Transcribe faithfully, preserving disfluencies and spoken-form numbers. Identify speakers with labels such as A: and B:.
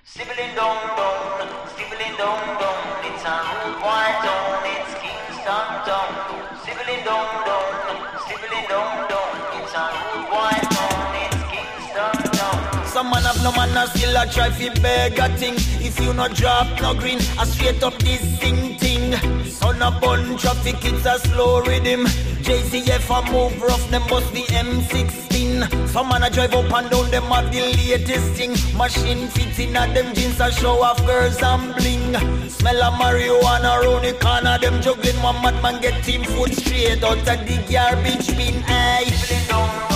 A: Stibbling down, down, stibbling down, down. It's a rude boy town, it's Kingston town. Stibbling down, down, stibbling down, down. It's a rude boy town, it's Kingston town.
B: Some man have no man, a still a try fi beg a thing. If you no drop no green, a straight up this thing thing. Son a bun traffic, it's a slow rhythm. J C F a move rough, them bust the M sixteen. Some man a drive up and down, them have the latest thing. Machine fits in at them jeans a show off girls and bling. Smell of marijuana round the corner, them juggling. One madman get team food straight out of the garbage bin. Aye.
A: Stibbling down.